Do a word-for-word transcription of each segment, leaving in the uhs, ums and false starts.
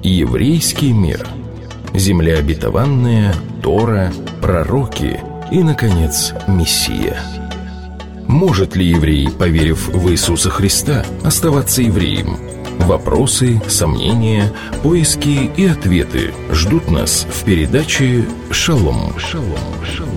Еврейский мир. Земля обетованная, Тора, пророки и, наконец, Мессия. Может ли еврей, поверив в Иисуса Христа, оставаться евреем? Вопросы, сомнения, поиски и ответы ждут нас в передаче «Шалом». Шалом, шалом.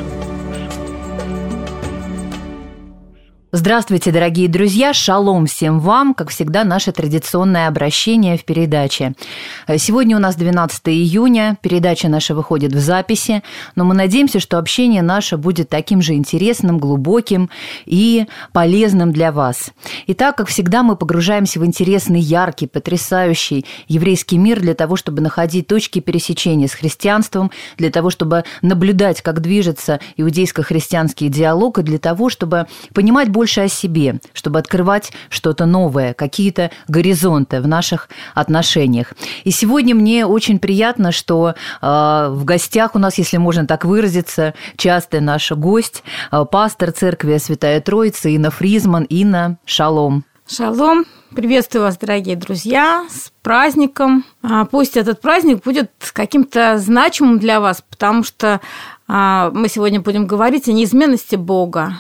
Здравствуйте, дорогие друзья! Шалом всем вам! Как всегда, наше традиционное обращение в передаче. Сегодня у нас двенадцатое июня, передача наша выходит в записи, но мы надеемся, что общение наше будет таким же интересным, глубоким и полезным для вас. Итак, как всегда, мы погружаемся в интересный, яркий, потрясающий еврейский мир для того, чтобы находить точки пересечения с христианством, для того, чтобы наблюдать, как движется иудейско-христианский диалог, и для того, чтобы понимать больше о себе, чтобы открывать что-то новое, какие-то горизонты в наших отношениях. И сегодня мне очень приятно, что э, в гостях у нас, если можно так выразиться, частый наш гость, э, пастор церкви Святая Троица Инна Фризман. Инна, шалом. Шалом. Приветствую вас, дорогие друзья, с праздником. Пусть этот праздник будет каким-то значимым для вас, потому что э, мы сегодня будем говорить о неизменности Бога.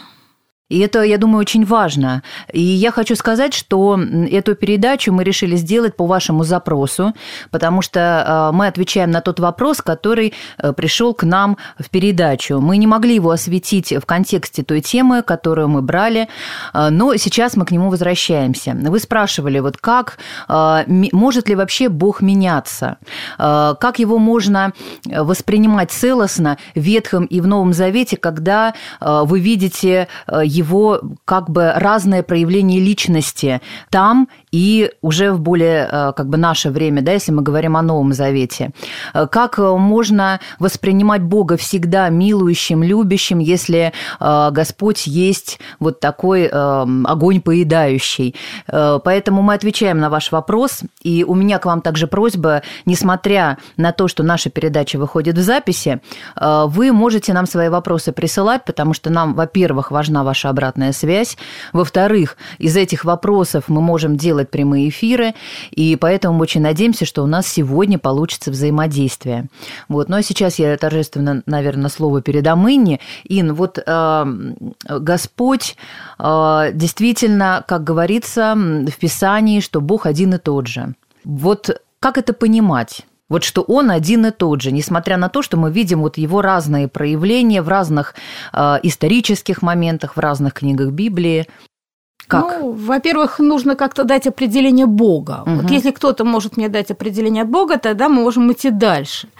И это, я думаю, очень важно. И я хочу сказать, что эту передачу мы решили сделать по вашему запросу, потому что мы отвечаем на тот вопрос, который пришел к нам в передачу. Мы не могли его осветить в контексте той темы, которую мы брали, но сейчас мы к нему возвращаемся. Вы спрашивали, вот как, может ли вообще Бог меняться? Как его можно воспринимать целостно в Ветхом и в Новом Завете, когда вы видите его как бы разное проявление личности там и уже в более как бы наше время, да, если мы говорим о Новом Завете. Как можно воспринимать Бога всегда милующим, любящим, если Господь есть вот такой огонь поедающий? Поэтому мы отвечаем на ваш вопрос, и у меня к вам также просьба, несмотря на то, что наша передача выходит в записи, вы можете нам свои вопросы присылать, потому что нам, во-первых, важна ваша обратная связь. Во-вторых, из этих вопросов мы можем делать прямые эфиры, и поэтому мы очень надеемся, что у нас сегодня получится взаимодействие. Вот. Ну а сейчас я торжественно, наверное, слово передам Инне. Ин, вот э, Господь э, действительно, как говорится в Писании, что Бог один и тот же. Вот как это понимать? Вот что он один и тот же, несмотря на то, что мы видим вот его разные проявления в разных э, исторических моментах, в разных книгах Библии. Как? Ну, во-первых, нужно как-то дать определение Бога. Угу. Вот если кто-то может мне дать определение Бога, тогда мы можем идти дальше.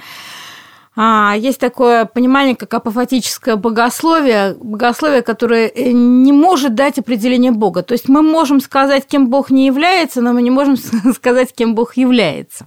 А, есть такое понимание, как апофатическое богословие, богословие, которое не может дать определение Бога. То есть мы можем сказать, кем Бог не является, но мы не можем сказать, кем Бог является.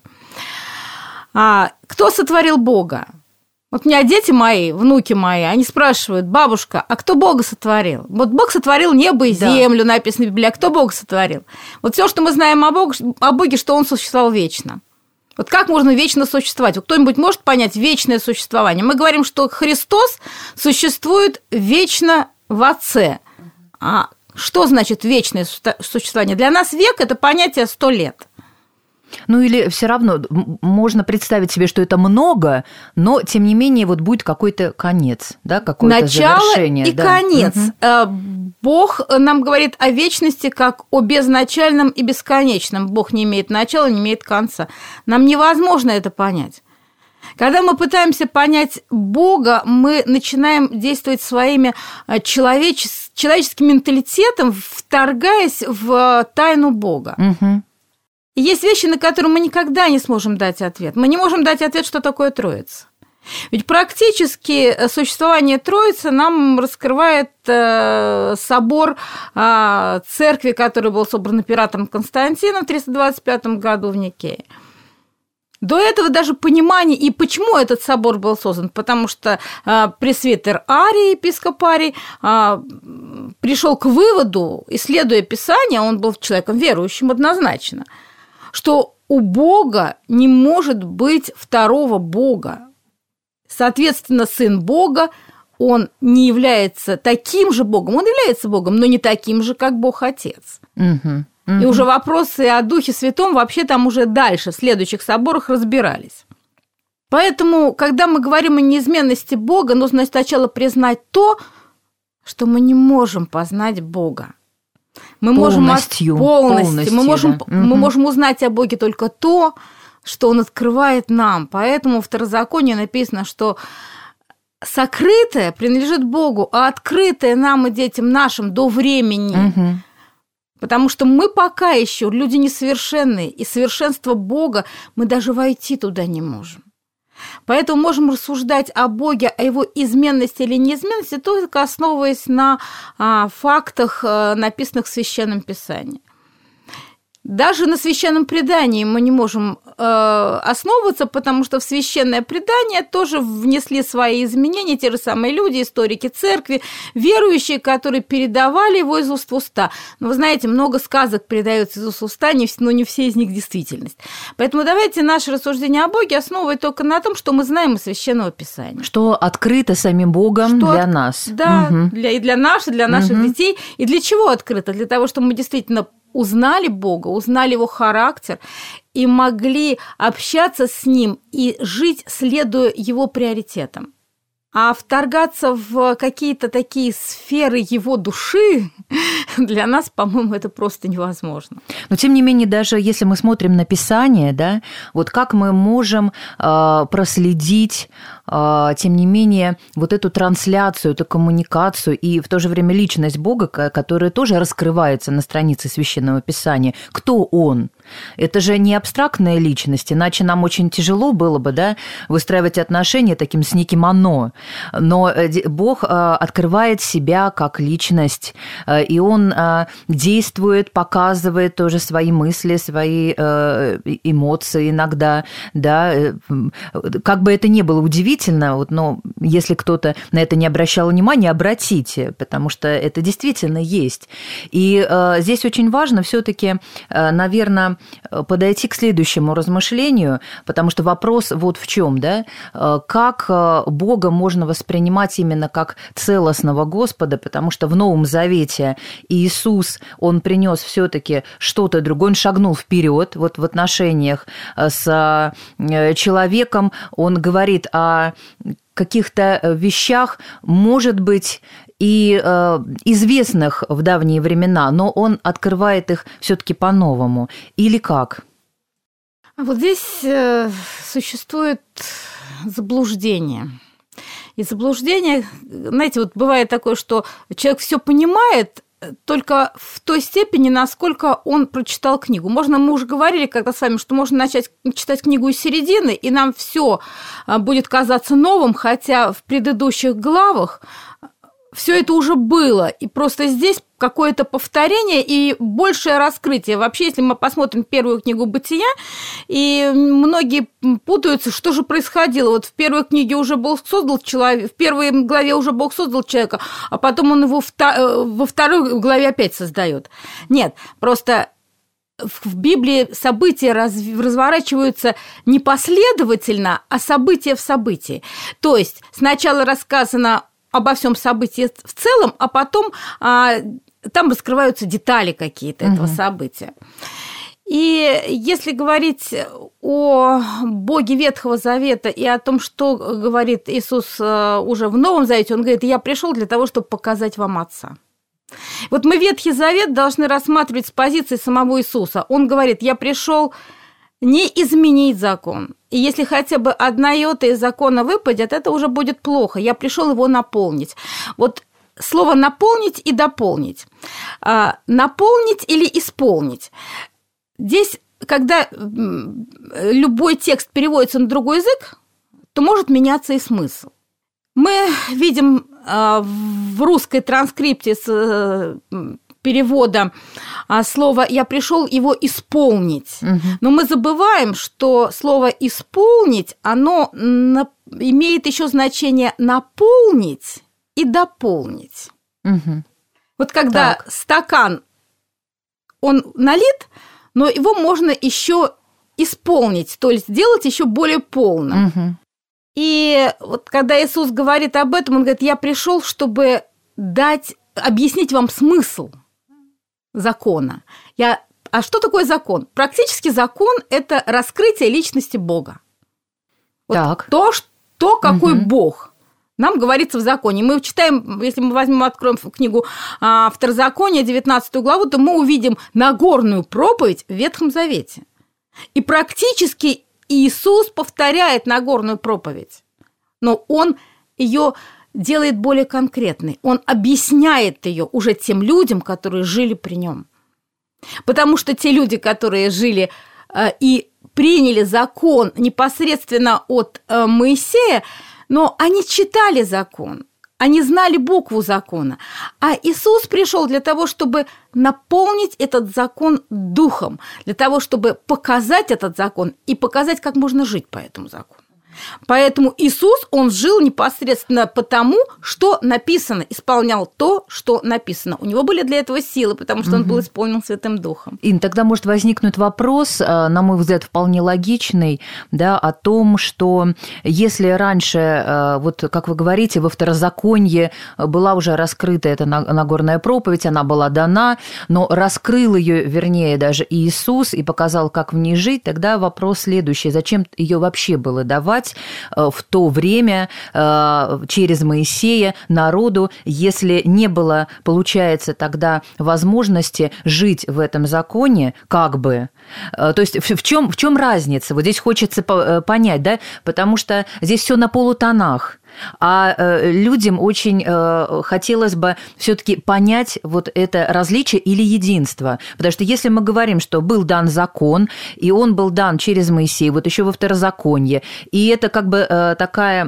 А, кто сотворил Бога? Вот у меня дети мои, внуки мои, они спрашивают: бабушка, а кто Бога сотворил? Вот Бог сотворил небо и землю, да. Написано в Библии, а кто Бога сотворил? Вот все, что мы знаем о Боге, о Боге, что Он существовал вечно. Вот как можно вечно существовать? Кто-нибудь может понять вечное существование? Мы говорим, что Христос существует вечно в Отце. А что значит вечное существование? Для нас век – это понятие сто лет. Ну или все равно можно представить себе, что это много, но тем не менее вот будет какой-то конец, да, какое-то начало завершение. И да. Конец. Угу. Бог нам говорит о вечности как о безначальном и бесконечном. Бог не имеет начала, не имеет конца. Нам невозможно это понять. Когда мы пытаемся понять Бога, мы начинаем действовать своими человечес... человеческим менталитетом, вторгаясь в тайну Бога. Угу. Есть вещи, на которые мы никогда не сможем дать ответ. Мы не можем дать ответ, что такое Троица. Ведь практически существование Троицы нам раскрывает собор церкви, который был собран императором Константином в триста двадцать пятом году в Никее. До этого даже понимание, и почему этот собор был создан, потому что пресвитер Арий, епископ Арий, пришел к выводу, исследуя Писание, он был человеком верующим однозначно, что у Бога не может быть второго Бога. Соответственно, Сын Бога, он не является таким же Богом, он является Богом, но не таким же, как Бог Отец. Угу. Угу. И уже вопросы о Духе Святом вообще там уже дальше, в следующих соборах разбирались. Поэтому, когда мы говорим о неизменности Бога, нужно сначала признать то, что мы не можем познать Бога. Мы полностью, можем полностью, полностью мы, можем, да. мы можем узнать о Боге только то, что Он открывает нам. Поэтому в Второзаконии написано, что сокрытое принадлежит Богу, а открытое нам и детям нашим до времени. Угу. Потому что мы пока еще люди несовершенные, и совершенство Бога мы даже войти туда не можем. Поэтому можем рассуждать о Боге, о Его изменности или неизменности, только основываясь на а, фактах, а, написанных в Священном Писании. Даже на священном предании мы не можем э, основываться, потому что в священное предание тоже внесли свои изменения те же самые люди, историки церкви, верующие, которые передавали его из уст в уста. Но вы знаете, много сказок передается из уст в уста, но не все из них действительность. Поэтому давайте наше рассуждение о Боге основывать только на том, что мы знаем из Священного Писания. Что открыто самим Богом что для нас. Да, угу. для, и для наших, и для наших угу. детей. И для чего открыто? Для того, чтобы мы действительно узнали Бога, узнали Его характер и могли общаться с Ним и жить, следуя Его приоритетам. А вторгаться в какие-то такие сферы Его души для нас, по-моему, это просто невозможно. Но, тем не менее, даже если мы смотрим на Писание, да, вот как мы можем э, проследить, э, тем не менее, вот эту трансляцию, эту коммуникацию и в то же время личность Бога, которая тоже раскрывается на странице Священного Писания. Кто Он? Это же не абстрактная личность, иначе нам очень тяжело было бы, да, выстраивать отношения таким с неким «оно». Но Бог открывает себя как личность, и Он действует, показывает тоже свои мысли, свои эмоции иногда, да, как бы это ни было удивительно, вот, но если кто-то на это не обращал внимания, обратите, потому что это действительно есть. И здесь очень важно все-таки, наверное, подойти к следующему размышлению, потому что вопрос вот в чем, да, как Бога можно воспринимать именно как целостного Господа, потому что в Новом Завете Иисус, Он принес все-таки что-то другое, Он шагнул вперед вот в отношениях с человеком, Он говорит о каких-то вещах, может быть, и известных в давние времена, но Он открывает их все-таки по-новому. Или как? Вот здесь существует заблуждение. И заблуждение, знаете, вот бывает такое, что человек все понимает, только в той степени, насколько он прочитал книгу. Можно, мы уже говорили когда с вами, что можно начать читать книгу из середины, и нам все будет казаться новым, хотя в предыдущих главах все это уже было, и просто здесь какое-то повторение и большее раскрытие. Вообще, если мы посмотрим первую книгу «Бытия», и многие путаются, что же происходило. Вот в первой книге уже Бог создал человека, в первой главе уже Бог создал человека, а потом он его во второй главе опять создает. Нет, просто в Библии события разворачиваются не последовательно, а событие в событии. То есть сначала рассказано обо всем событии в целом, а потом а, там раскрываются детали какие-то этого угу. события. И если говорить о Боге Ветхого Завета и о том, что говорит Иисус уже в Новом Завете, Он говорит: «Я пришел для того, чтобы показать вам Отца». Вот мы Ветхий Завет должны рассматривать с позиции самого Иисуса. Он говорит: «Я пришел не изменить закон. И если хотя бы одна йота из закона выпадет, это уже будет плохо. Я пришел его наполнить». Вот слово «наполнить» и «дополнить». Наполнить или исполнить. Здесь, когда любой текст переводится на другой язык, то может меняться и смысл. Мы видим в русской транскрипте с перевода слова «я пришел его исполнить». Угу. Но мы забываем, что слово «исполнить», оно имеет еще значение «наполнить» и «дополнить». Угу. Вот когда так. стакан, он налит, но его можно еще исполнить, то есть сделать еще более полным. Угу. И вот когда Иисус говорит об этом, Он говорит: «Я пришел, чтобы дать, объяснить вам смысл закона. Я а что такое закон? Практически закон – это раскрытие личности Бога. Вот так. То, что, какой угу. Бог. Нам говорится в законе. Мы читаем, если мы возьмем, откроем книгу Второзакония, девятнадцатую главу, то мы увидим Нагорную проповедь в Ветхом Завете. И практически Иисус повторяет Нагорную проповедь, но Он ее делает более конкретной. Он объясняет ее уже тем людям, которые жили при Нем. Потому что те люди, которые жили и приняли закон непосредственно от Моисея, но они читали закон, они знали букву закона. А Иисус пришел для того, чтобы наполнить этот закон духом, для того, чтобы показать этот закон и показать, как можно жить по этому закону. Поэтому Иисус, Он жил непосредственно потому, что написано, исполнял то, что написано. У Него были для этого силы, потому что Он был исполнен Святым Духом. Ин, тогда может возникнуть вопрос, на мой взгляд, вполне логичный, да, о том, что если раньше, вот как вы говорите, во Второзаконье была уже раскрыта эта Нагорная проповедь, она была дана, но раскрыл ее, вернее, даже Иисус и показал, как в ней жить, тогда вопрос следующий: зачем ее вообще было давать в то время через Моисея народу, если не было, получается, тогда возможности жить в этом законе, как бы. То есть в чем, в чем разница? Вот здесь хочется понять, да, потому что здесь все на полутонах. А людям очень хотелось бы все-таки понять вот это различие или единство. Потому что если мы говорим, что был дан закон, и он был дан через Моисея, вот еще во Второзаконье, и это как бы такая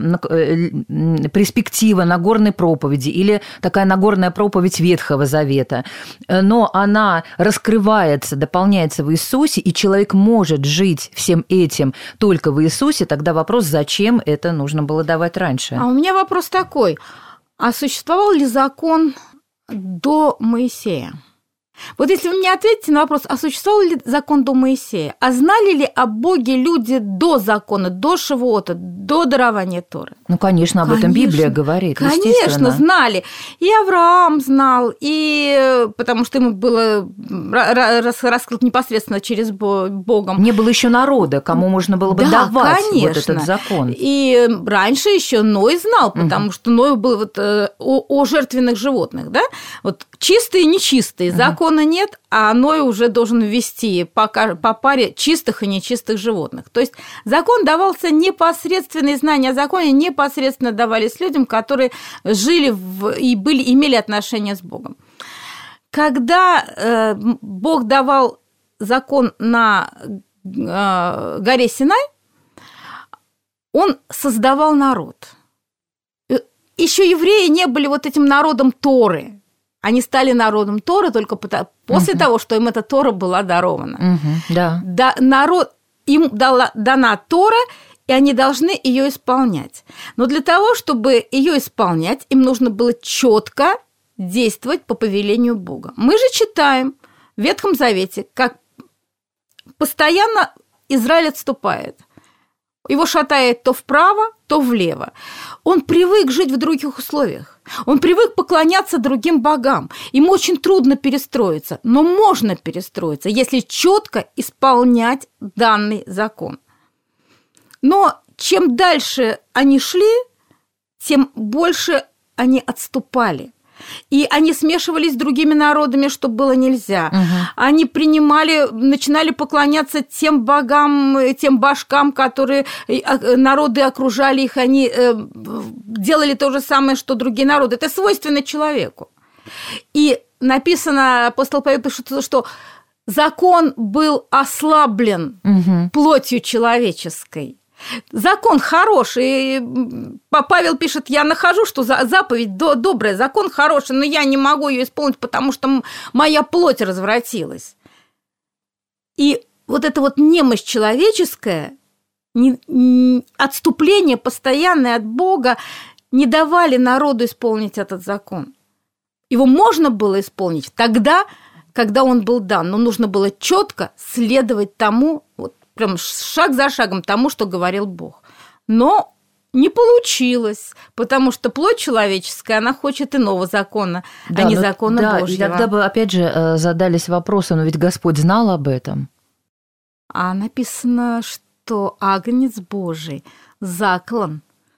перспектива Нагорной проповеди или такая Нагорная проповедь Ветхого Завета, но она раскрывается, дополняется в Иисусе, и человек может жить всем этим только в Иисусе, тогда вопрос, зачем это нужно было давать раньше? А у меня вопрос такой. А существовал ли закон до Моисея? Вот если вы мне ответите на вопрос, а существовал ли закон до Моисея? А знали ли о Боге люди до закона, до Шивота, до дарования Торы? Ну, конечно, об конечно, этом Библия говорит, конечно, знали. И Авраам знал, и потому что ему было раскрыт непосредственно через Богом. Не было еще народа, кому можно было бы да, давать конечно. вот этот закон. И раньше еще Ной знал, потому угу. что Ной был вот о, о жертвенных животных, да? Вот чистые и нечистые. Угу. Закона нет, а Ной уже должен ввести по, по паре чистых и нечистых животных. То есть закон давался непосредственные знания о законе непосредственно давались людям, которые жили в, и были, имели отношения с Богом. Когда э, Бог давал закон на э, горе Синай, Он создавал народ. Еще евреи не были вот этим народом Торы. Они стали народом Торы только после uh-huh. того, что им эта Тора была дарована. Uh-huh, да. Да, народ, им дала, дана Тора, и они должны ее исполнять. Но для того, чтобы ее исполнять, им нужно было четко действовать по повелению Бога. Мы же читаем в Ветхом Завете, как постоянно Израиль отступает. Его шатает то вправо, то влево. Он привык жить в других условиях. Он привык поклоняться другим богам. Ему очень трудно перестроиться, но можно перестроиться, если четко исполнять данный закон. Но чем дальше они шли, тем больше они отступали. И они смешивались с другими народами, что было нельзя. Угу. Они принимали, начинали поклоняться тем богам, тем башкам, которые народы окружали их, они делали то же самое, что другие народы. Это свойственно человеку. И написано, апостол Павел пишет, что закон был ослаблен угу. плотью человеческой. Закон хороший. Павел пишет, я нахожу, что заповедь добрая, закон хороший, но я не могу ее исполнить, потому что моя плоть развратилась. И вот эта вот немощь человеческая, отступление постоянное от Бога не давали народу исполнить этот закон. Его можно было исполнить тогда, когда он был дан, но нужно было четко следовать тому, вот, прям шаг за шагом тому, что говорил Бог. Но не получилось, потому что плоть человеческая, она хочет иного закона, да, а не но, закона да, Божьего. И тогда бы, опять же, задались вопросом, но ведь Господь знал об этом. А написано, что агнец Божий заклан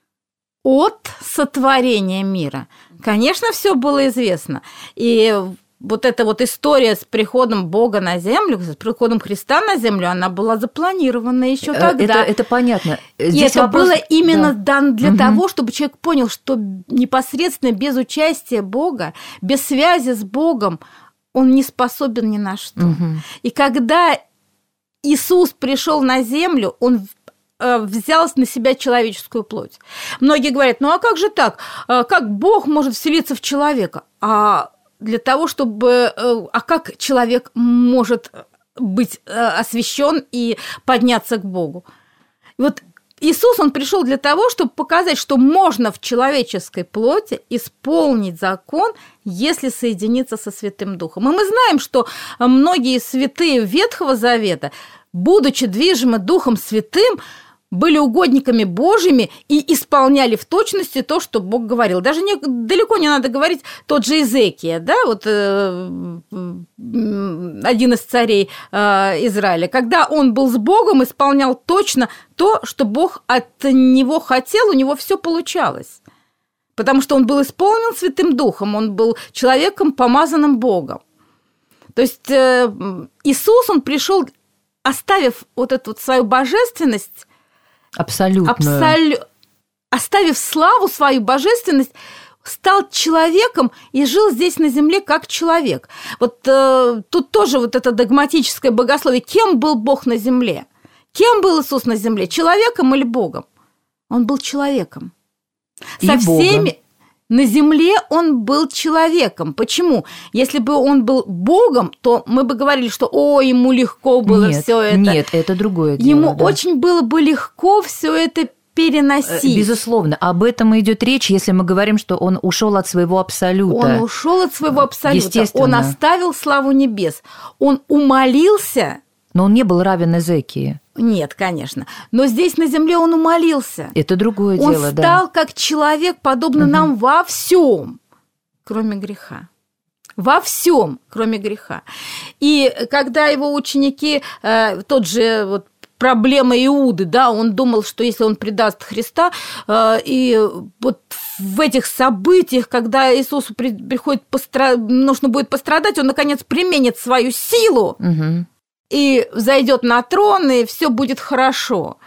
от сотворения мира. Конечно, все было известно. И вот эта вот история с приходом Бога на землю, с приходом Христа на землю, она была запланирована еще тогда. Это, это понятно. Здесь и это вопрос... было именно да. дано для угу. того, чтобы человек понял, что непосредственно без участия Бога, без связи с Богом, он не способен ни на что. Угу. И когда Иисус пришел на землю, он взял на себя человеческую плоть. Многие говорят, ну а как же так? Как Бог может вселиться в человека? А для того, чтобы... А как человек может быть освящен и подняться к Богу? И вот Иисус, он пришел для того, чтобы показать, что можно в человеческой плоти исполнить закон, если соединиться со Святым Духом. И мы знаем, что многие святые Ветхого Завета, будучи движимы Духом Святым, были угодниками Божьими и исполняли в точности то, что Бог говорил. Даже не, далеко не надо говорить тот же Иезекия, да, вот э, один из царей э, Израиля. Когда он был с Богом, исполнял точно то, что Бог от него хотел, у него все получалось. Потому что он был исполнен Святым Духом, он был человеком, помазанным Богом. То есть э, Иисус, он пришел, оставив вот эту вот свою божественность, Абсолютно. Абсолю... Оставив славу, свою божественность, стал человеком и жил здесь на земле как человек. Вот э, тут тоже вот это догматическое богословие. Кем был Бог на земле? Кем был Иисус на земле? Человеком или Богом? Он был человеком. И Со Богом. всеми... На земле он был человеком. Почему? Если бы он был Богом, то мы бы говорили, что о, ему легко было все это. Нет, это другое дело. Ему да. очень было бы легко все это переносить. Безусловно. Об этом идет речь, если мы говорим, что он ушел от своего абсолюта. Он ушел от своего абсолюта. Естественно. Он оставил славу небес. Он умолился. Но он не был равен Иезекии. Нет, конечно. Но здесь на земле он умолился. Это другое он дело, да. Он стал как человек, подобно угу. нам во всем, кроме греха. Во всем, кроме греха. И когда его ученики, э, тот же вот, проблема Иуды, да, он думал, что если он предаст Христа, э, и вот в этих событиях, когда Иисусу при, приходит постра... нужно будет пострадать, он наконец применит свою силу. Угу. И взойдет на трон, и все будет хорошо.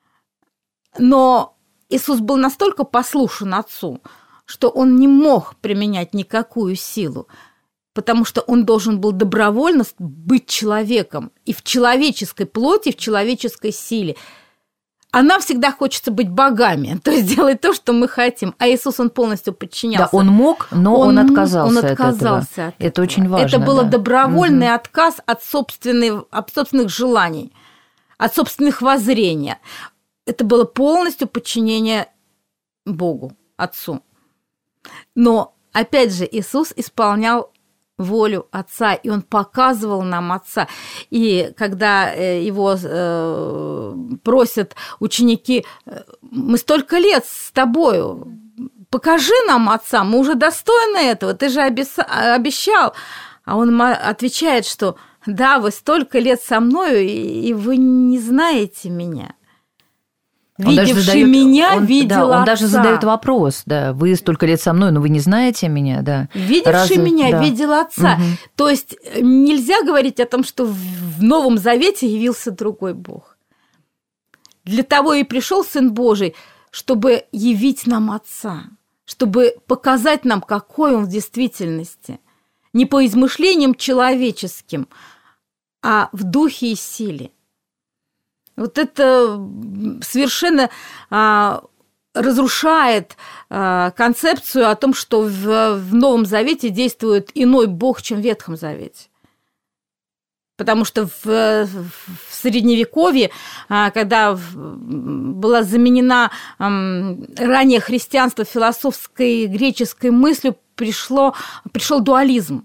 Но Иисус был настолько послушен Отцу, что он не мог применять никакую силу, потому что он должен был добровольно быть человеком и в человеческой плоти, в человеческой силе. А нам всегда хочется быть богами, то есть делать то, что мы хотим. А Иисус, он полностью подчинялся. Да, он мог, но он, он отказался, он отказался от этого. От этого. Это очень важно. Это был да. добровольный угу. отказ от собственных, от собственных желаний, от собственных воззрений. Это было полностью подчинение Богу, Отцу. Но, опять же, Иисус исполнял волю Отца, и Он показывал нам Отца. И когда его просят ученики, мы столько лет с тобою, покажи нам Отца, мы уже достойны этого, ты же обещал. А он отвечает, что да, вы столько лет со мною, и вы не знаете меня. Видевший задает, меня, он, видел да, он Отца. даже задает вопрос, да, вы столько лет со мной, но вы не знаете меня, да. Видевший Разве... меня, да. видел Отца. Угу. То есть нельзя говорить о том, что в Новом Завете явился другой Бог. Для того и пришел Сын Божий, чтобы явить нам Отца, чтобы показать нам, какой Он в действительности. Не по измышлениям человеческим, а в духе и силе. Вот это совершенно а, разрушает а, концепцию о том, что в, в Новом Завете действует иной Бог, чем в Ветхом Завете. Потому что в, в Средневековье, а, когда была заменена а, ранее христианство философской греческой мыслью, пришло, пришел дуализм.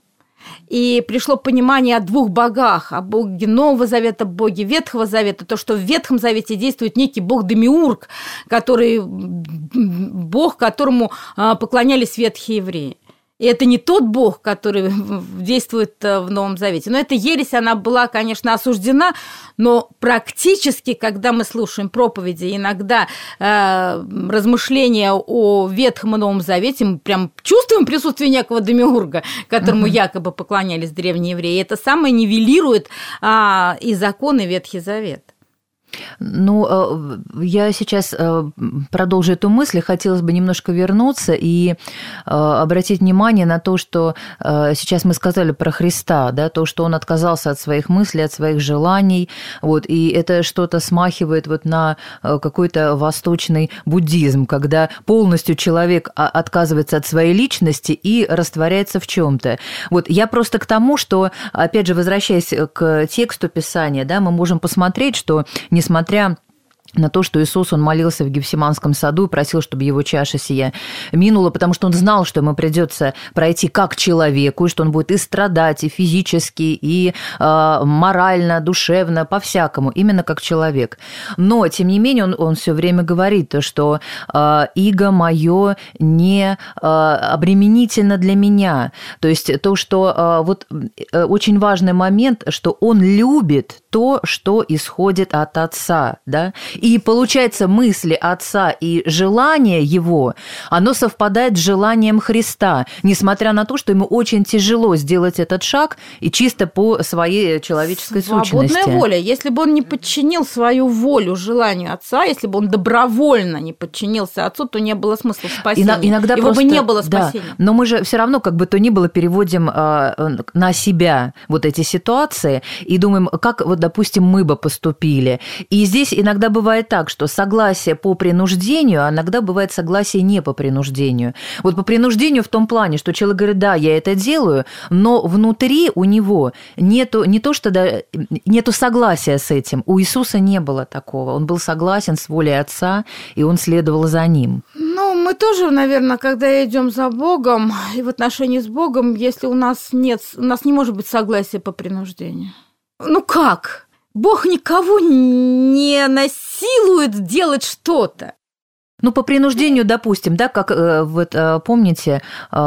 И пришло понимание о двух богах, о боге Нового Завета, боге Ветхого Завета, то, что в Ветхом Завете действует некий бог Демиург, который, бог, которому поклонялись ветхие евреи. И это не тот бог, который действует в Новом Завете. Но эта ересь, она была, конечно, осуждена, но практически, когда мы слушаем проповеди, иногда э, размышления о Ветхом и Новом Завете, мы прям чувствуем присутствие некого демиурга, которому mm-hmm. якобы поклонялись древние евреи. И это самое нивелирует э, и закон, и Ветхий Завет. Ну, я сейчас продолжу эту мысль, хотелось бы немножко вернуться и обратить внимание на то, что сейчас мы сказали про Христа, да, то, что он отказался от своих мыслей, от своих желаний, вот, и это что-то смахивает вот на какой-то восточный буддизм, когда полностью человек отказывается от своей личности и растворяется в чем-то. Вот, я просто к тому, что, опять же, возвращаясь к тексту Писания, да, мы можем посмотреть, что несмотря на то, что Иисус, он молился в Гефсиманском саду и просил, чтобы его чаша сия минула, потому что он знал, что ему придется пройти как человеку, и что он будет и страдать, и физически, и э, морально, душевно, по-всякому, именно как человек. Но, тем не менее, он, он все время говорит, что э, «иго мое не э, обременительно для меня». То есть то, что э, вот э, очень важный момент, что он любит то, что исходит от Отца, да, и получается, мысли Отца и желание Его, оно совпадает с желанием Христа, несмотря на то, что ему очень тяжело сделать этот шаг и чисто по своей человеческой сущности. Свободная воля. Если бы он не подчинил свою волю желанию Отца, если бы он добровольно не подчинился Отцу, то не было смысла спасения. Иногда Его просто, бы не было спасения. Да, но мы же все равно, как бы то ни было, переводим э, на себя вот эти ситуации и думаем, как, вот, допустим, мы бы поступили. И здесь иногда бывает так, что согласие по принуждению, а иногда бывает согласие не по принуждению. Вот по принуждению в том плане, что человек говорит, да, я это делаю, но внутри у него нету, не то, что да, нету согласия с этим. У Иисуса не было такого. Он был согласен с волей Отца, и он следовал за ним. Ну, мы тоже, наверное, когда идем за Богом и в отношении с Богом, если у нас нет, у нас не может быть согласия по принуждению. Ну как? Бог никого не насилует делать что-то. Ну, по принуждению, допустим, да, как вот помните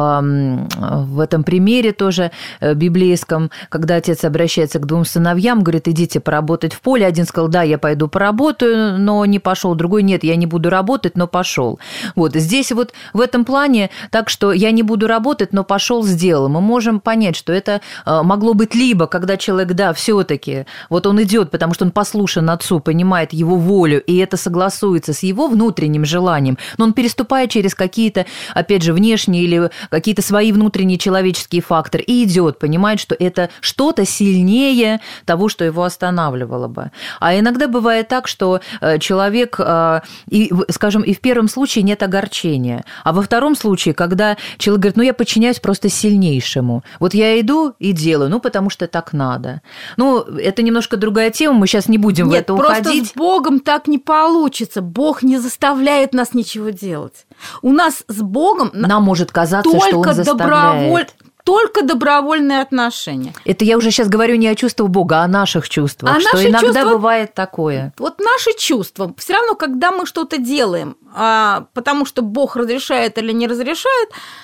в этом примере тоже библейском, когда отец обращается к двум сыновьям, говорит, идите поработать в поле. Один сказал, да, я пойду поработаю, но не пошел. Другой, нет, я не буду работать, но пошел. Вот здесь вот в этом плане так, что я не буду работать, но пошел, сделал. Мы можем понять, что это могло быть либо, когда человек, да, все-таки, вот он идет, потому что он послушен отцу, понимает его волю, и это согласуется с его внутренним желанием, желанием, но он переступает через какие-то, опять же, внешние или какие-то свои внутренние человеческие факторы и идет, понимает, что это что-то сильнее того, что его останавливало бы. А иногда бывает так, что человек, и, скажем, и в первом случае нет огорчения, а во втором случае, когда человек говорит, ну, я подчиняюсь просто сильнейшему, вот я иду и делаю, ну, потому что так надо. Ну, это немножко другая тема, мы сейчас не будем нет, в это уходить. Нет, просто с Богом так не получится. Бог не заставляет нас ничего делать. У нас с Богом нам может казаться, только что он заставляет. Доброволь... Только добровольные отношения. Это я уже сейчас говорю не о чувствах Бога, а о наших чувствах, а что наши иногда чувства... бывает такое. Вот наши чувства, все равно, когда мы что-то делаем, а, потому что Бог разрешает или не разрешает,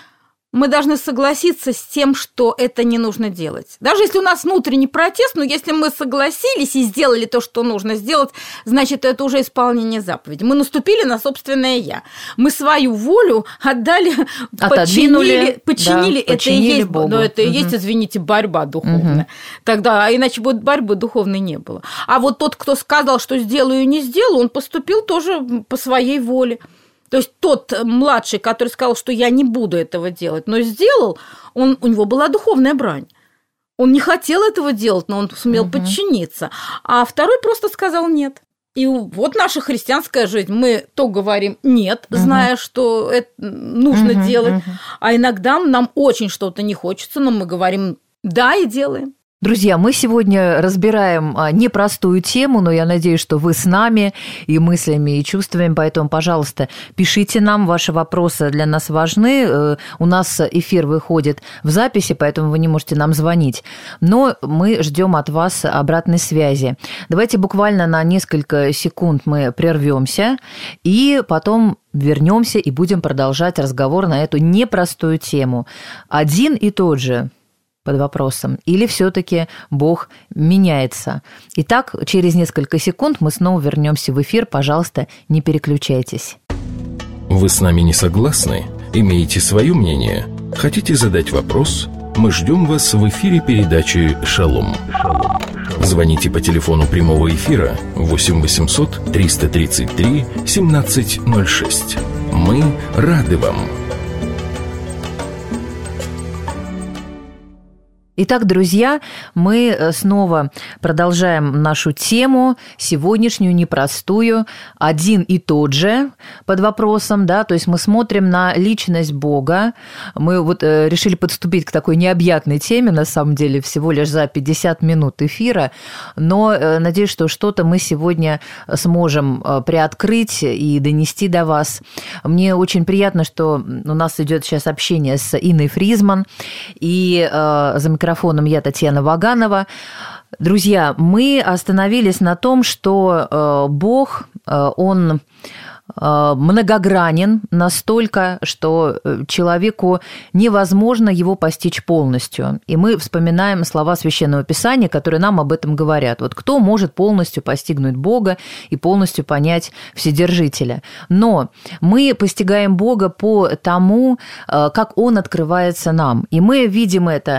мы должны согласиться с тем, что это не нужно делать. Даже если у нас внутренний протест, но если мы согласились и сделали то, что нужно сделать, значит, это уже исполнение заповеди. Мы наступили на собственное «я». Мы свою волю отдали, подчинили, подчинили, да, это и есть, Богу. Но это и угу. есть, извините, борьба духовная. Угу. Тогда, иначе бы борьбы духовной не было. А вот тот, кто сказал, что сделаю и не сделаю, он поступил тоже по своей воле. То есть тот младший, который сказал, что я не буду этого делать, но сделал, он, у него была духовная брань. Он не хотел этого делать, но он сумел угу. подчиниться. А второй просто сказал нет. И вот наша христианская жизнь. Мы то говорим нет, угу. зная, что это нужно угу, делать, угу. а иногда нам очень что-то не хочется, но мы говорим да и делаем. Друзья, мы сегодня разбираем непростую тему, но я надеюсь, что вы с нами и мыслями, и чувствами, поэтому, пожалуйста, пишите нам, ваши вопросы для нас важны. У нас эфир выходит в записи, поэтому вы не можете нам звонить, но мы ждем от вас обратной связи. Давайте буквально на несколько секунд мы прервемся и потом вернемся и будем продолжать разговор на эту непростую тему. Один и тот же под вопросом, или все-таки Бог меняется? Итак, через несколько секунд мы снова вернемся в эфир. Пожалуйста, не переключайтесь. Вы с нами не согласны? Имеете свое мнение? Хотите задать вопрос? Мы ждем вас в эфире передачи «Шалом». Звоните по телефону прямого эфира восемь восемьсот триста тридцать три семнадцать ноль шесть. Мы рады вам. Итак, друзья, мы снова продолжаем нашу тему, сегодняшнюю, непростую, один и тот же под вопросом, да, то есть мы смотрим на личность Бога. Мы вот решили подступить к такой необъятной теме, на самом деле, всего лишь за пятьдесят минут эфира, но надеюсь, что что-то мы сегодня сможем приоткрыть и донести до вас. Мне очень приятно, что у нас идет сейчас общение с Инной Фризман, и за микрофоном микрофоном я, Татьяна Ваганова. Друзья, мы остановились на том, что Бог, Он многогранен настолько, что человеку невозможно его постичь полностью. И мы вспоминаем слова Священного Писания, которые нам об этом говорят. Вот кто может полностью постигнуть Бога и полностью понять Вседержителя? Но мы постигаем Бога по тому, как Он открывается нам. И мы видим это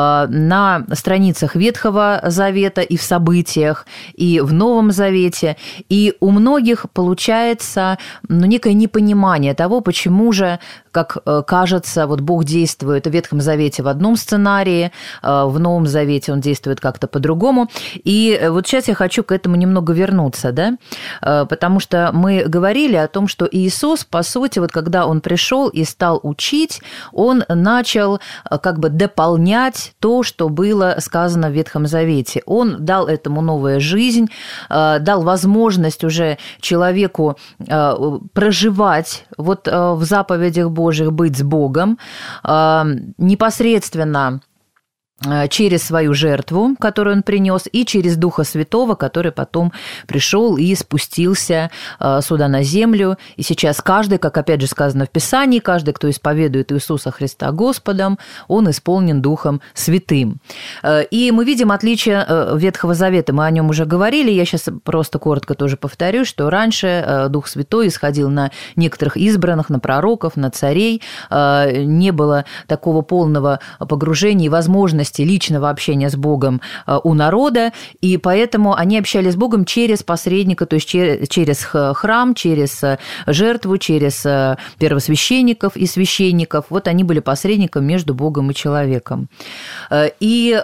на страницах Ветхого Завета и в событиях, и в Новом Завете. И у многих получается ну, некое непонимание того, почему же, как кажется, вот Бог действует в Ветхом Завете в одном сценарии, в Новом Завете Он действует как-то по-другому. И вот сейчас я хочу к этому немного вернуться, да, потому что мы говорили о том, что Иисус, по сути, вот когда Он пришел и стал учить, Он начал как бы дополнять то, что было сказано в Ветхом Завете. Он дал этому новую жизнь, дал возможность уже человеку проживать вот в заповедях Божьих, быть с Богом непосредственно через свою жертву, которую Он принес, и через Духа Святого, который потом пришел и спустился сюда на землю. И сейчас каждый, как опять же сказано в Писании, каждый, кто исповедует Иисуса Христа Господом, он исполнен Духом Святым. И мы видим отличие Ветхого Завета, мы о нем уже говорили, я сейчас просто коротко тоже повторю, что раньше Дух Святой исходил на некоторых избранных, на пророков, на царей, не было такого полного погружения и возможности личного общения с Богом у народа, и поэтому они общались с Богом через посредника, то есть через храм, через жертву, через первосвященников и священников. Вот они были посредником между Богом и человеком. И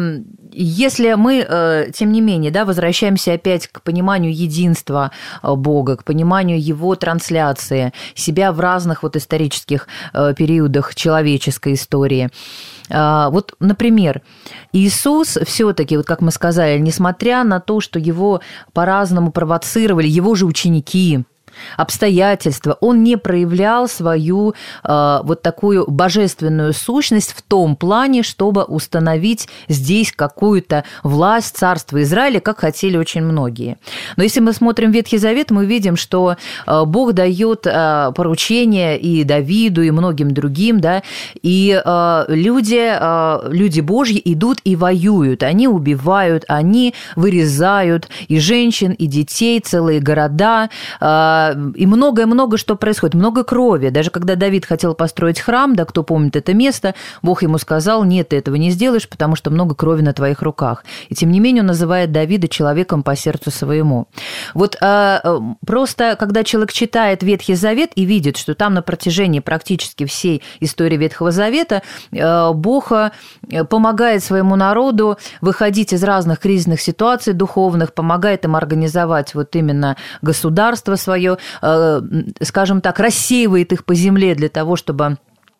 если мы, тем не менее, да, возвращаемся опять к пониманию единства Бога, к пониманию Его трансляции, себя в разных вот исторических периодах человеческой истории, вот, например, Иисус все-таки, вот как мы сказали, несмотря на то, что его по-разному провоцировали, его же ученики, обстоятельства, он не проявлял свою э, вот такую божественную сущность в том плане, чтобы установить здесь какую-то власть царства Израиля, как хотели очень многие. Но если мы смотрим Ветхий Завет, мы видим, что э, Бог дает э, поручения и Давиду, и многим другим, да, и э, люди, э, люди Божьи идут и воюют, они убивают, они вырезают и женщин, и детей, целые города, э, и многое-много что происходит, много крови. Даже когда Давид хотел построить храм, да, кто помнит это место, Бог ему сказал: нет, ты этого не сделаешь, потому что много крови на твоих руках. И тем не менее он называет Давида человеком по сердцу своему. Вот а, просто, когда человек читает Ветхий Завет и видит, что там на протяжении практически всей истории Ветхого Завета Бог помогает своему народу выходить из разных кризисных ситуаций духовных, помогает им организовать вот именно государство свое, скажем так, рассеивает их по земле для того, чтобы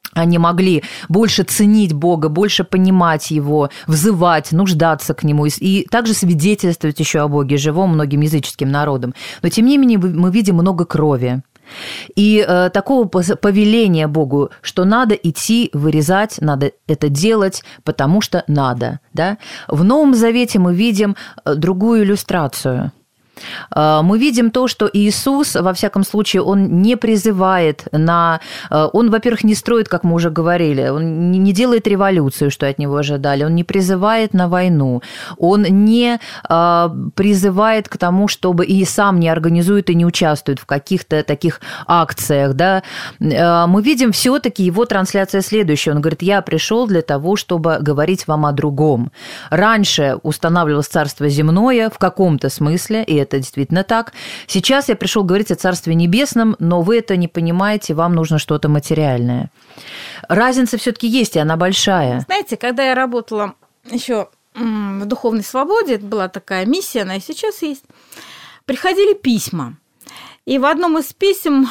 они могли больше ценить Бога, больше понимать Его, взывать, нуждаться к Нему и также свидетельствовать еще о Боге живом многим языческим народам. Но, тем не менее, мы видим много крови. И э, такого повеления Богу, что надо идти, вырезать, надо это делать, потому что надо. Да? В Новом Завете мы видим другую иллюстрацию. Мы видим то, что Иисус, во всяком случае, Он не призывает на... Он, во-первых, не строит, как мы уже говорили, Он не делает революцию, что от Него ожидали, Он не призывает на войну, Он не призывает к тому, чтобы и сам не организует и не участвует в каких-то таких акциях. Да? Мы видим все-таки Его трансляция следующая. Он говорит, я пришел для того, чтобы говорить вам о другом. Раньше устанавливалось царство земное в каком-то смысле, и это действительно так. Сейчас я пришел говорить о Царстве Небесном, но вы это не понимаете, вам нужно что-то материальное. Разница все-таки есть, и она большая. Знаете, когда я работала еще в духовной свободе, это была такая миссия, она и сейчас есть, приходили письма. И в одном из писем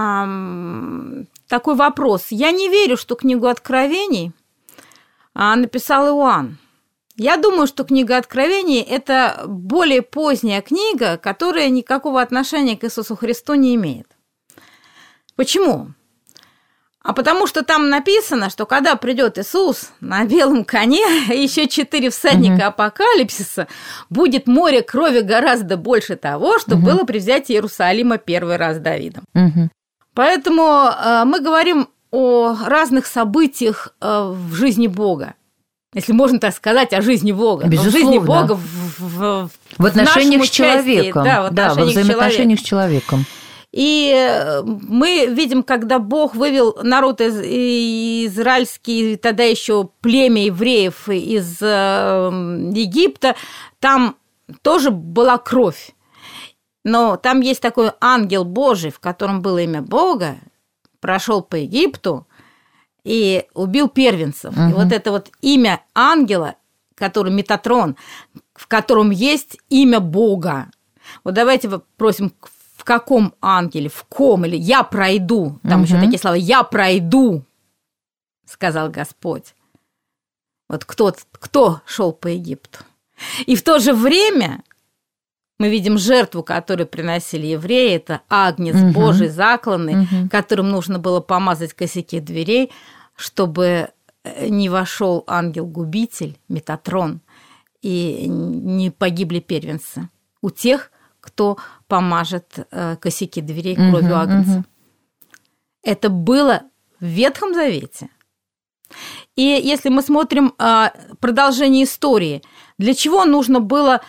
такой вопрос. Я не верю, что книгу Откровений написал Иоанн. Я думаю, что книга Откровений – это более поздняя книга, которая никакого отношения к Иисусу Христу не имеет. Почему? А потому что там написано, что когда придет Иисус на белом коне, еще четыре всадника угу. апокалипсиса, будет море крови гораздо больше того, что угу. было при взятии Иерусалима первый раз Давидом. Угу. Поэтому э, мы говорим о разных событиях э, в жизни Бога. Если можно так сказать, о жизни Бога. Безусловно. В жизни Бога в, в, в отношениях с человеком. Да, в отношениях да, во взаимоотношениях с человеком. И мы видим, когда Бог вывел народ из, израильский, тогда еще племя евреев из Египта, там тоже была кровь. Но там есть такой ангел Божий, в котором было имя Бога, прошел по Египту и убил первенцев. Угу. И вот это вот имя ангела, который Метатрон, в котором есть имя Бога. Вот давайте спросим, в каком ангеле, в ком, или я пройду. Там угу. еще такие слова. Я пройду, сказал Господь. Вот кто, кто шел по Египту. И в то же время мы видим жертву, которую приносили евреи. Это агнец угу. Божий закланный, угу. которым нужно было помазать косяки дверей, чтобы не вошел ангел-губитель, Метатрон, и не погибли первенцы у тех, кто помажет косяки дверей кровью угу, агнца. Угу. Это было в Ветхом Завете. И если мы смотрим продолжение истории, для чего нужно было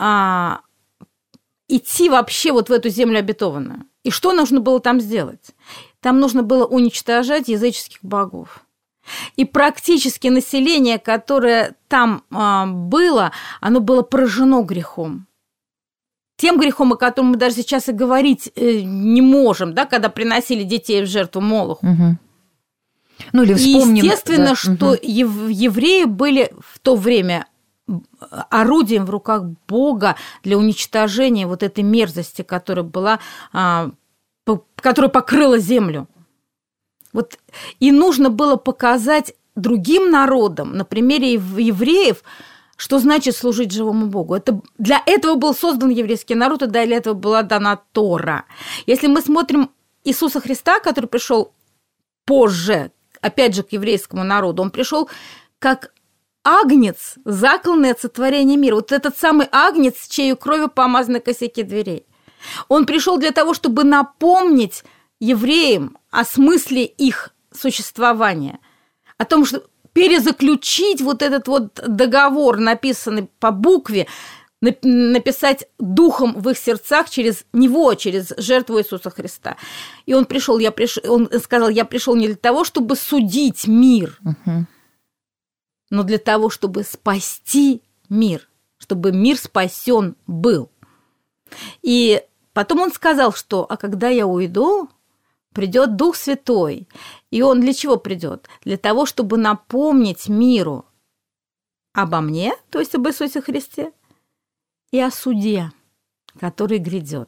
идти вообще вот в эту землю обетованную? И что нужно было там сделать? Там нужно было уничтожать языческих богов. И практически население, которое там а, было, оно было поражено грехом. Тем грехом, о котором мы даже сейчас и говорить э, не можем, да, когда приносили детей в жертву Молоху. Угу. Ну, или вспомним... И естественно, да. что угу. ев- евреи были в то время орудием в руках Бога для уничтожения вот этой мерзости, которая была, а, по, которая покрыла землю. Вот. И нужно было показать другим народам, на примере евреев, что значит служить живому Богу. Это, для этого был создан еврейский народ, и для этого была дана Тора. Если мы смотрим Иисуса Христа, который пришел позже, опять же, к еврейскому народу, он пришел как агнец, закланный от сотворения мира. Вот этот самый агнец, чьей кровью помазаны косяки дверей. Он пришел для того, чтобы напомнить евреям о смысле их существования, о том, что перезаключить вот этот вот договор, написанный по букве, написать духом в их сердцах через него, через жертву Иисуса Христа. И он пришел, я пришел, он сказал, я пришел не для того, чтобы судить мир, угу. но для того, чтобы спасти мир, чтобы мир спасен был. И потом он сказал, что а когда я уйду, придет Дух Святой. И он для чего придет? Для того, чтобы напомнить миру обо мне, то есть об Иисусе Христе, и о суде, который грядет.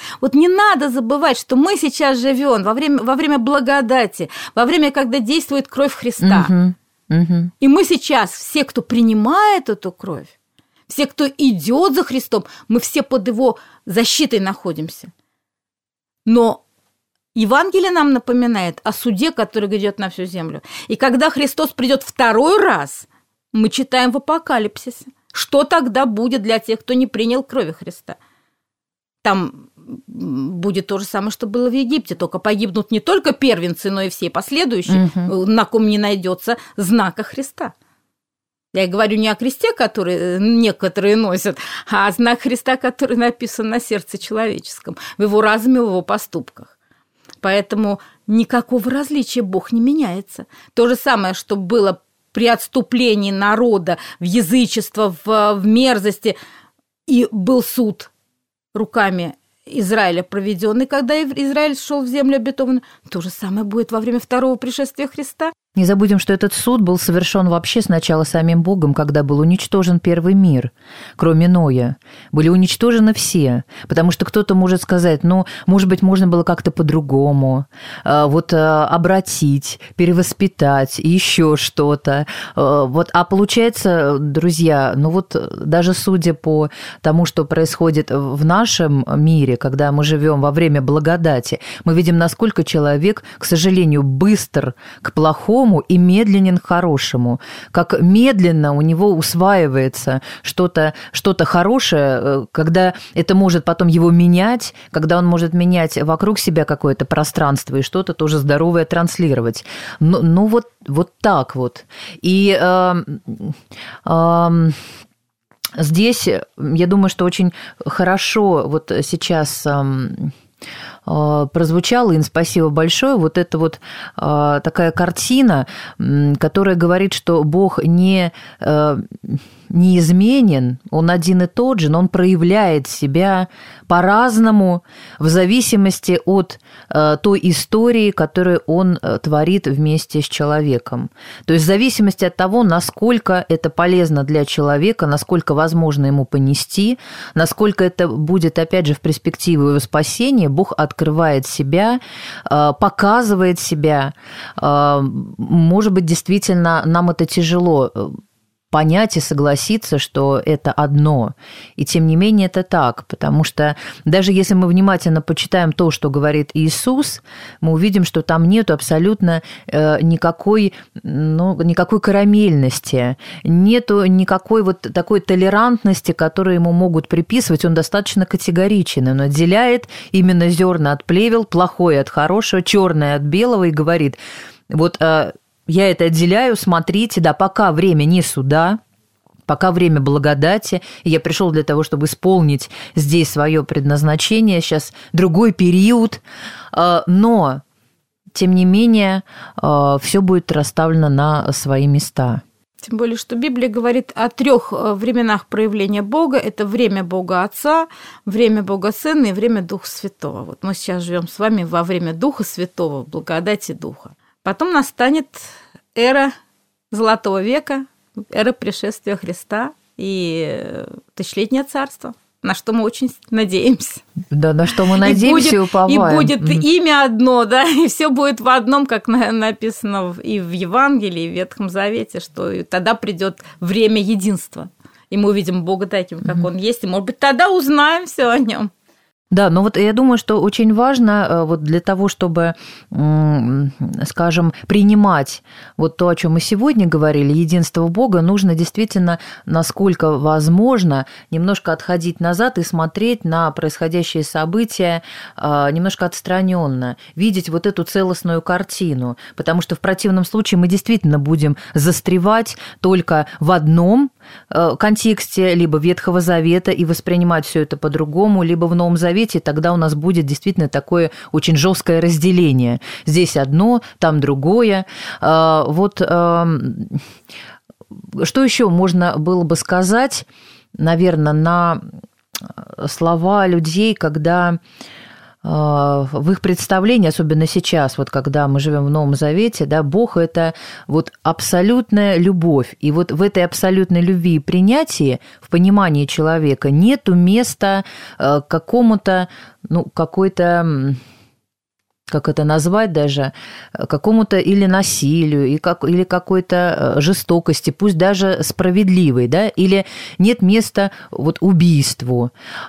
Вот не надо забывать, что мы сейчас живем во время, во время благодати, во время, когда действует кровь Христа. Угу, угу. И мы сейчас, все, кто принимает эту кровь, все, кто идет за Христом, мы все под Его защитой находимся. Но Евангелие нам напоминает о суде, который грядет на всю землю. И когда Христос придет второй раз, мы читаем в Апокалипсисе, что тогда будет для тех, кто не принял крови Христа. Там будет то же самое, что было в Египте, только погибнут не только первенцы, но и все последующие, угу. на ком не найдется знака Христа. Я говорю не о кресте, который некоторые носят, а о знак Христа, который написан на сердце человеческом, в его разуме, в его поступках. Поэтому никакого различия Бог не меняется. То же самое, что было при отступлении народа в язычество, в, в мерзости, и был суд руками Израиля проведенный, когда Израиль шел в землю обетованную, то же самое будет во время второго пришествия Христа. Не забудем, что этот суд был совершен вообще сначала самим Богом, когда был уничтожен первый мир, кроме Ноя. Были уничтожены все, потому что кто-то может сказать, ну, может быть, можно было как-то по-другому, вот обратить, перевоспитать, еще что-то. Вот, а получается, друзья, ну вот даже судя по тому, что происходит в нашем мире, когда мы живем во время благодати, мы видим, насколько человек, к сожалению, быстр к плохому, и медленен к хорошему, как медленно у него усваивается что-то, что-то хорошее, когда это может потом его менять, когда он может менять вокруг себя какое-то пространство и что-то тоже здоровое транслировать. Ну, ну вот, вот так вот. И э, э, здесь, я думаю, что очень хорошо вот сейчас... Э, прозвучало, Ин, спасибо большое, вот эта вот э, такая картина, которая говорит, что Бог не, э, неизменен, Он один и тот же, но Он проявляет себя по-разному в зависимости от э, той истории, которую Он творит вместе с человеком. То есть в зависимости от того, насколько это полезно для человека, насколько возможно ему понести, насколько это будет, опять же, в перспективе его спасения, Бог открывает себя, показывает себя. Может быть, действительно, нам это тяжело понять и согласиться, что это одно. И тем не менее это так, потому что даже если мы внимательно почитаем то, что говорит Иисус, мы увидим, что там нет абсолютно никакой, ну, никакой карамельности, нету никакой вот такой толерантности, которую ему могут приписывать. Он достаточно категоричен. Он отделяет именно зерна от плевел, плохое от хорошего, черное от белого и говорит, вот... Я это отделяю, смотрите, да, пока время не суда, пока время благодати, и я пришел для того, чтобы исполнить здесь свое предназначение, сейчас другой период, но, тем не менее, все будет расставлено на свои места. Тем более, что Библия говорит о трех временах проявления Бога. Это время Бога Отца, время Бога Сына и время Духа Святого. Вот мы сейчас живем с вами во время Духа Святого, благодати Духа. Потом настанет эра Золотого века, эра пришествия Христа и тысячелетнее царство, на что мы очень надеемся. Да, на что мы надеемся и, будет, и уповаем. И будет mm. имя одно, да, и все будет в одном, как написано и в Евангелии, и в Ветхом Завете, что тогда придет время единства, и мы увидим Бога таким, как mm. Он есть, и, может быть, тогда узнаем все о Нем. Да, но вот я думаю, что очень важно вот для того, чтобы, скажем, принимать вот то, о чем мы сегодня говорили, единство Бога, нужно действительно, насколько возможно, немножко отходить назад и смотреть на происходящие события немножко отстраненно, видеть вот эту целостную картину, потому что в противном случае мы действительно будем застревать только в одном контексте либо Ветхого Завета и воспринимать все это по-другому, либо в Новом Завете, тогда у нас будет действительно такое очень жесткое разделение. Здесь одно, там другое. Вот что еще можно было бы сказать, наверное, на слова людей, когда в их представлении, особенно сейчас, вот когда мы живем в Новом Завете, да, Бог – это вот абсолютная любовь. И вот в этой абсолютной любви и принятии, в понимании человека, нету места какому-то, ну, какой-то, как это назвать даже, какому-то или насилию, или какой-то жестокости, пусть даже справедливой, да, или нет места вот убийству.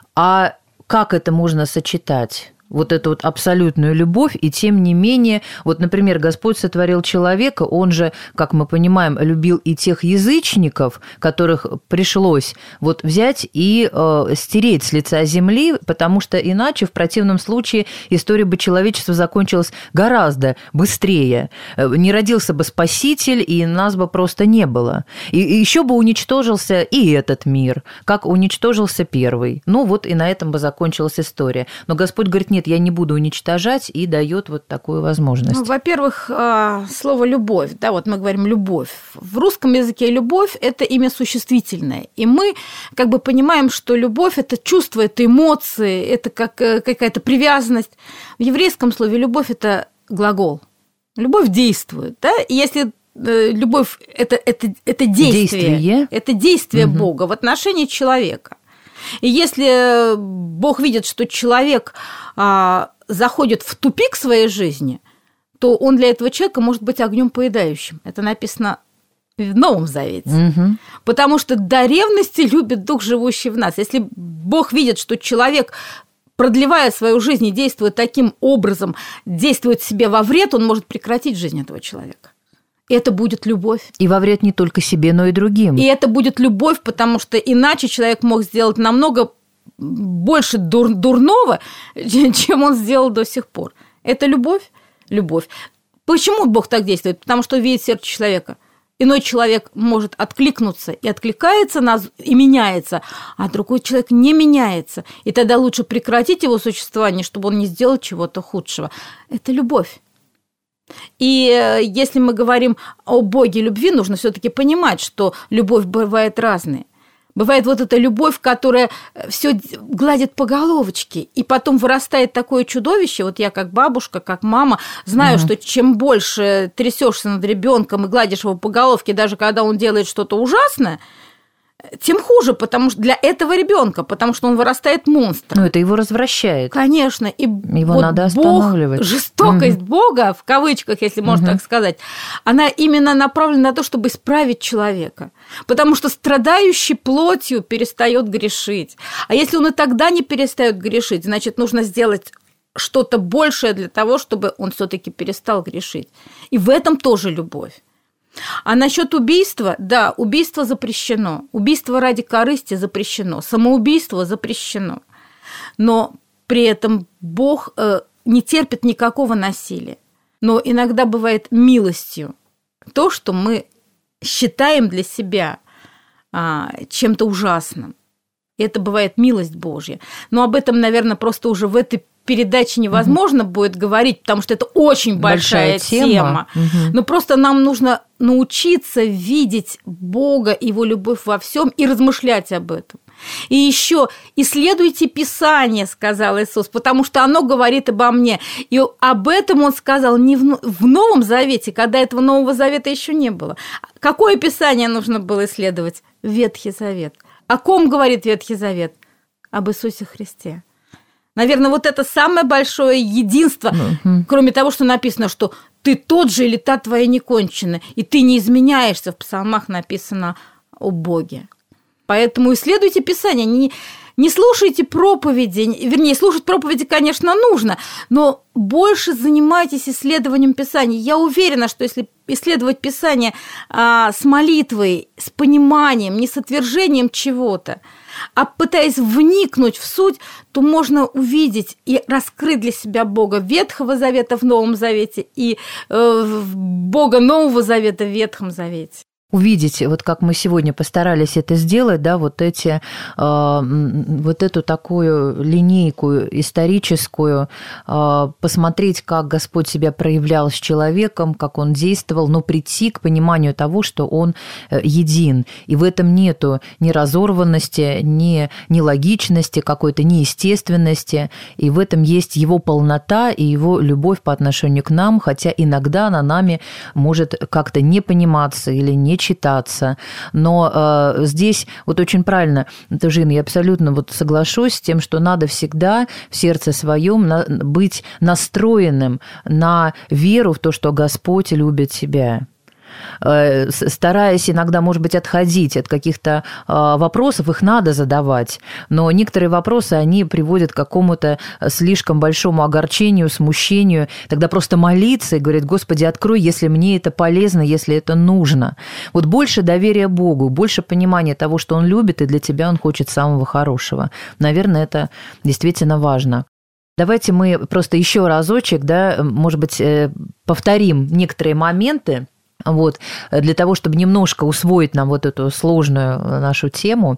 А как это можно сочетать? Вот эту вот абсолютную любовь, и тем не менее, вот, например, Господь сотворил человека, он же, как мы понимаем, любил и тех язычников, которых пришлось вот взять и э, стереть с лица земли, потому что иначе, в противном случае, история бы человечества закончилась гораздо быстрее. Не родился бы Спаситель, и нас бы просто не было. И, и еще бы уничтожился и этот мир, как уничтожился первый. Ну вот и на этом бы закончилась история. Но Господь говорит, нет, я не буду уничтожать, и дает вот такую возможность. Ну, во-первых, слово «любовь», да, вот мы говорим «любовь». В русском языке «любовь» – это имя существительное, и мы как бы понимаем, что любовь – это чувство, это эмоции, это как какая-то привязанность. В еврейском слове «любовь» – это глагол. Любовь действует, да, и если любовь – это, это, это действие, действие, это действие угу. Бога в отношении человека. И если Бог видит, что человек а, заходит в тупик своей жизни, то он для этого человека может быть огнем поедающим. Это написано в Новом Завете. Угу. Потому что до ревности любит Дух, живущий в нас. Если Бог видит, что человек, продлевая свою жизнь и действуя таким образом, действует себе во вред, он может прекратить жизнь этого человека. И это будет любовь. И во вред не только себе, но и другим. И это будет любовь, потому что иначе человек мог сделать намного больше дур- дурного, чем он сделал до сих пор. Это любовь? Любовь. Почему Бог так действует? Потому что видит сердце человека. Иной человек может откликнуться и откликается на, и меняется, а другой человек не меняется. И тогда лучше прекратить его существование, чтобы он не сделал чего-то худшего. Это любовь. И если мы говорим о Боге любви, нужно все-таки понимать, что любовь бывает разная. Бывает вот эта любовь, которая все гладит по головочке, и потом вырастает такое чудовище. Вот я как бабушка, как мама, знаю, угу. что чем больше трясешься над ребенком и гладишь его по головке, даже когда он делает что-то ужасное, тем хуже, потому что для этого ребенка, потому что он вырастает монстром. Ну, это его развращает. Конечно. И его вот надо останавливать. Бог, жестокость угу. Бога, в кавычках, если можно угу. так сказать, она именно направлена на то, чтобы исправить человека. Потому что страдающий плотью перестает грешить. А если он и тогда не перестает грешить, значит, нужно сделать что-то большее для того, чтобы он все-таки перестал грешить. И в этом тоже любовь. А насчет убийства, да, убийство запрещено, убийство ради корысти запрещено, самоубийство запрещено, но при этом Бог не терпит никакого насилия. Но иногда бывает милостью то, что мы считаем для себя чем-то ужасным. И это бывает милость Божья. Но об этом, наверное, просто уже в этой передаче невозможно угу. будет говорить, потому что это очень большая, большая тема. тема. Угу. Но просто нам нужно научиться видеть Бога, Его любовь во всем и размышлять об этом. И еще исследуйте Писание, сказал Иисус, потому что оно говорит обо мне. И об этом Он сказал не в Новом Завете, когда этого Нового Завета еще не было. Какое Писание нужно было исследовать? Ветхий Завет. О ком говорит Ветхий Завет? Об Иисусе Христе. Наверное, вот это самое большое единство, uh-huh. кроме того, что написано, что ты тот же, и лета твои не кончены, и ты не изменяешься. В псалмах написано о Боге. Поэтому исследуйте Писание, не, не слушайте проповеди, вернее, слушать проповеди, конечно, нужно, но больше занимайтесь исследованием Писания. Я уверена, что если исследовать Писание а, с молитвой, с пониманием, не с отвержением чего-то, а пытаясь вникнуть в суть, то можно увидеть и раскрыть для себя Бога Ветхого Завета в Новом Завете и э, Бога Нового Завета в Ветхом Завете. увидеть, вот как мы сегодня постарались это сделать, да, вот эти, вот эту такую линейку историческую, посмотреть, как Господь себя проявлял с человеком, как Он действовал, но прийти к пониманию того, что Он един, и в этом нету ни разорванности, ни нелогичности какой-то, неестественности, и в этом есть Его полнота и Его любовь по отношению к нам, хотя иногда она нами может как-то не пониматься или не читаться. Но э, здесь вот очень правильно, Жин, я абсолютно вот соглашусь с тем, что надо всегда в сердце своем на, быть настроенным на веру в то, что Господь любит тебя. Стараясь иногда, может быть, отходить от каких-то вопросов, их надо задавать, но некоторые вопросы, они приводят к какому-то слишком большому огорчению, смущению, тогда просто молиться и говорить: Господи, открой, если мне это полезно, если это нужно. Вот больше доверия Богу, больше понимания того, что Он любит, и для тебя Он хочет самого хорошего. Наверное, это действительно важно. Давайте мы просто еще разочек, да, может быть, повторим некоторые моменты, вот, для того, чтобы немножко усвоить нам вот эту сложную нашу тему.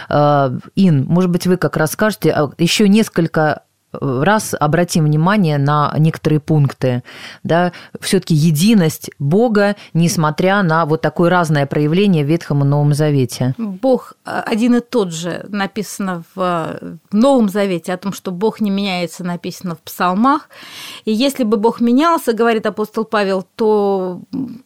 Ин, может быть, вы как расскажете, еще несколько раз обратим внимание на некоторые пункты. Да? Все-таки единость Бога, несмотря на вот такое разное проявление в Ветхом и Новом Завете. Бог один и тот же, написано в Новом Завете, о том, что Бог не меняется, написано в Псалмах. И если бы Бог менялся, говорит апостол Павел, то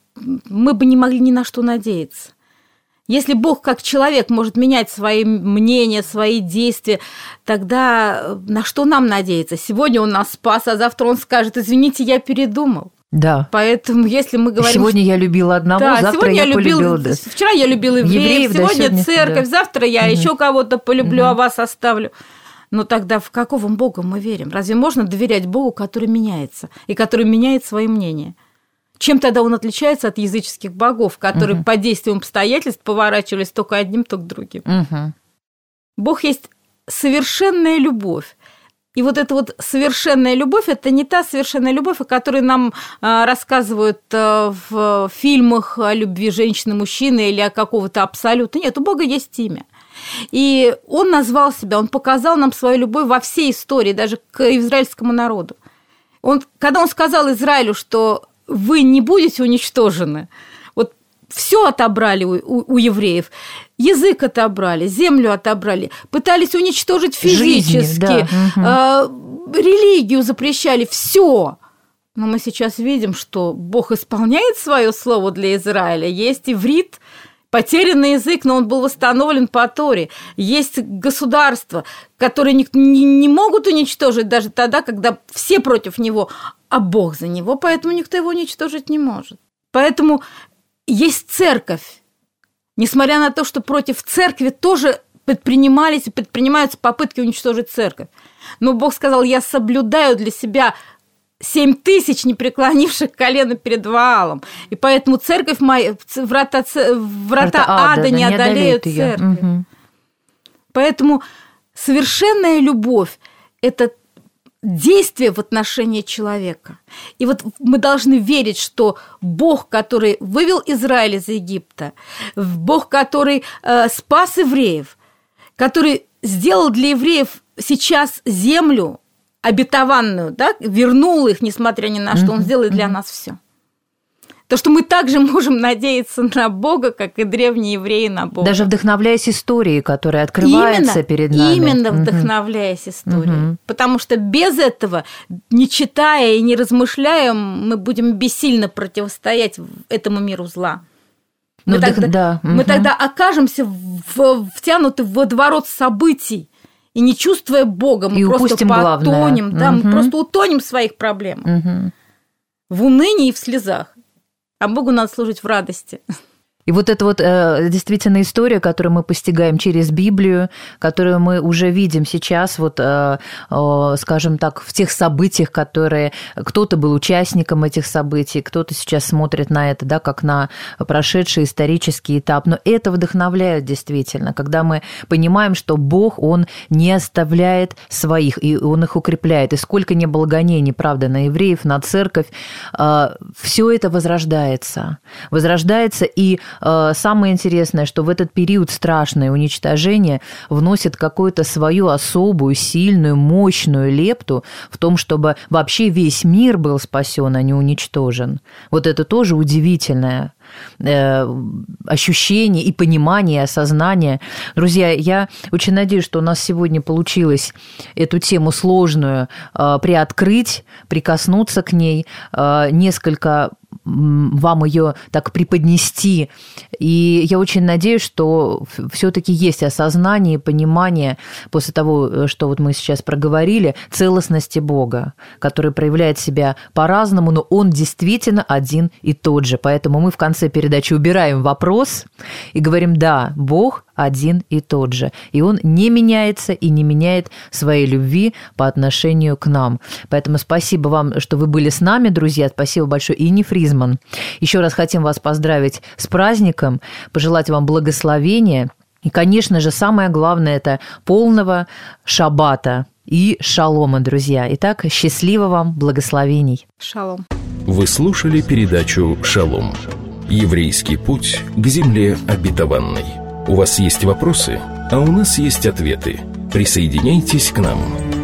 мы бы не могли ни на что надеяться. Если Бог как человек может менять свои мнения, свои действия, тогда на что нам надеяться? Сегодня Он нас спас, а завтра Он скажет: извините, я передумал. Да. Поэтому, если мы говорим... Сегодня я любила одного, да, завтра я, я любил, полюбила... Да. Вчера я любила евреев, евреев сегодня, да, сегодня церковь, да. Завтра я угу. еще кого-то полюблю, угу. а вас оставлю. Но тогда в какого Бога мы верим? Разве можно доверять Богу, который меняется, и который меняет свои мнения? Чем тогда Он отличается от языческих богов, которые угу. под действием обстоятельств поворачивались то к одним, то к другим? Угу. Бог есть совершенная любовь. И вот эта вот совершенная любовь – это не та совершенная любовь, о которой нам рассказывают в фильмах о любви женщины, мужчины или о какого-то абсолюта. Нет, у Бога есть имя. И Он назвал себя, Он показал нам свою любовь во всей истории, даже к израильскому народу. Он, когда Он сказал Израилю, что вы не будете уничтожены. Вот все отобрали у, у, у евреев. Язык отобрали, землю отобрали, пытались уничтожить физически, жизнь, да. э, религию запрещали, все. Но мы сейчас видим, что Бог исполняет свое слово для Израиля. Есть иврит, потерянный язык, но он был восстановлен по Торе. Есть государства, которые не, не, не могут уничтожить даже тогда, когда все против него, а Бог за него, поэтому никто его уничтожить не может. Поэтому есть церковь. Несмотря на то, что против церкви тоже предпринимались и предпринимаются попытки уничтожить церковь. Но Бог сказал: я соблюдаю для себя семь тысяч непреклонивших колено перед Ваалом. И поэтому церковь моя, врата, врата, врата ада, ада не одолеют церковь. Угу. Поэтому совершенная любовь – это действие в отношении человека. И вот мы должны верить, что Бог, который вывел Израиль из Египта, Бог, который э, спас евреев, который сделал для евреев сейчас землю обетованную, да, вернул их, несмотря ни на что, Он сделает для нас все. То, что мы также можем надеяться на Бога, как и древние евреи на Бога. Даже вдохновляясь историей, которая открывается именно, перед нами. Именно вдохновляясь историей. Угу. Потому что без этого, не читая и не размышляя, мы будем бессильно противостоять этому миру зла. Мы, ну, тогда, да. мы угу. тогда окажемся в, втянуты в водоворот событий, и не чувствуя Бога, мы и просто потонем, да, угу. мы просто утонем в своих проблемах. Угу. В унынии и в слезах. А Богу надо служить в радости. И вот это вот э, действительно история, которую мы постигаем через Библию, которую мы уже видим сейчас, вот, э, э, скажем так, в тех событиях, которые... Кто-то был участником этих событий, кто-то сейчас смотрит на это, да, как на прошедший исторический этап. Но это вдохновляет действительно, когда мы понимаем, что Бог, Он не оставляет своих, и Он их укрепляет. И сколько не было гонений, правда, на евреев, на церковь, э, все это возрождается. Возрождается, и самое интересное, что в этот период страшное уничтожение вносит какую-то свою особую, сильную, мощную лепту в том, чтобы вообще весь мир был спасен, а не уничтожен. Вот это тоже удивительное ощущение и понимание, и осознание. Друзья, я очень надеюсь, что у нас сегодня получилось эту тему сложную приоткрыть, прикоснуться к ней, несколько вам ее так преподнести. И я очень надеюсь, что все-таки есть осознание и понимание после того, что вот мы сейчас проговорили, целостности Бога, который проявляет себя по-разному, но Он действительно один и тот же. Поэтому мы в конце передачи убираем вопрос и говорим: да, Бог один и тот же. И Он не меняется и не меняет своей любви по отношению к нам. Поэтому спасибо вам, что вы были с нами, друзья. Спасибо большое, Инне Фризман. Еще раз хотим вас поздравить с праздником, пожелать вам благословения. И, конечно же, самое главное – это полного шаббата и шалома, друзья. Итак, счастливо вам, благословений. Шалом. Вы слушали передачу «Шалом». Еврейский путь к земле обетованной. У вас есть вопросы, а у нас есть ответы. Присоединяйтесь к нам.